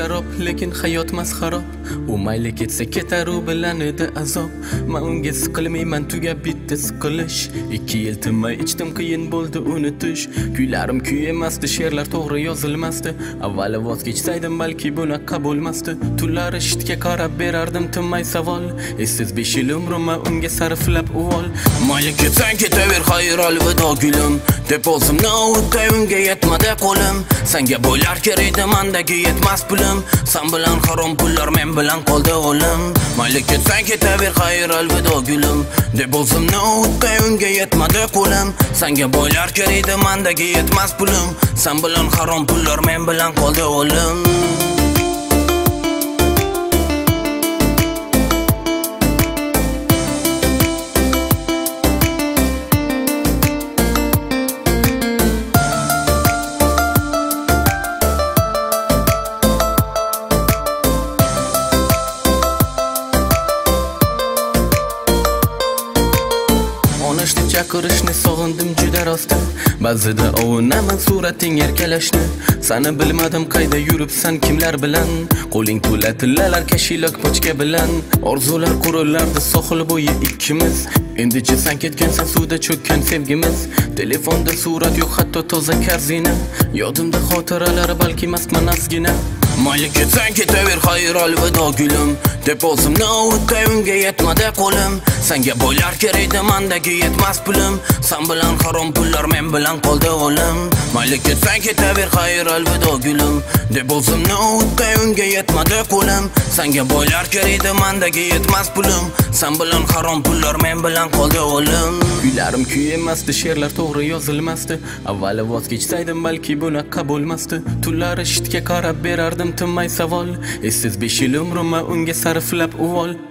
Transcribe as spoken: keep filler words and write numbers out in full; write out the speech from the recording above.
sharob, lekin hayot masxarob. U mayli ketsa ketar, u bilan edi azob. Men unga siqilmayman, tugab bitdi siqilish. ikki yil tinmay ichdim, qiyin bo'ldi unutish. Kuylarim kuy emasdi, she'rlar to'g'ri yozilmasdi. Avvali voz kechsaydim balki bunaqa bo'lmasdi. Tunlar eshitga qarab berardim tinmay savol. Essiz besh yil umrimni unga sarflab uvol. Mayli ketsang ketaver, xayr alvido gulim deb o'zimni ovutday unga yetmadi qo'lim. Senga bo'ylar kerakdi, mendagi yetmas pulim. Sen bilan harom pullar, men bilan qoldi o'lim. Mayli ketsang ketaver, xayr alvido gulim deb o'zimni ovutday unga yetmadi qo'lim. Senga bo'ylar kerakdi, mendagi yetmas pulim. Sen bilan harom pullar, men bilan qoldi o'lim. Onashni chaqirishni sog'indim juda rosti. Ba'zida ovunaman surating erkalashni. Seni bilmadim qayda yuribsan, kimlar bilan. Qo'ling to'la tillalar, kashilok pochka bilan. Orzular qurilardi sohil bo'yi ikkimiz. Endi-chi sen ketgansan, suvda cho'kkan sevgimiz. Telefonda surat yo'q, hatto toza karzina. Yodimda xotiralar, balki mastman azgina. Mayli ketsang ketaver, xayr alvido gulim deb o'zimni ovutday unga yetmadi qo'lim. Senga bo'ylar kerakdi, mendagi yetmas pulim. Sen bilan harom pullar, men bilan qoldi o'lim. Mayli ketsang ketaver, xayr alvido gulim deb o'zimni ovutday unga yetmadi qo'lim. Senga bo'ylar kerakdi, mendagi yetmas pulim. Sen bilan harom pullar, men bilan qoldi o'lim. Kuylarim kuy emasdi, she'rlar to'g'ri yozilmasdi. Avvali voz kechsaydim balki bunaqa bo'lmasdi. Tunlar eshitga qarab berardim tinmay savol. Essiz besh yil umrimni unga sarflab uvol.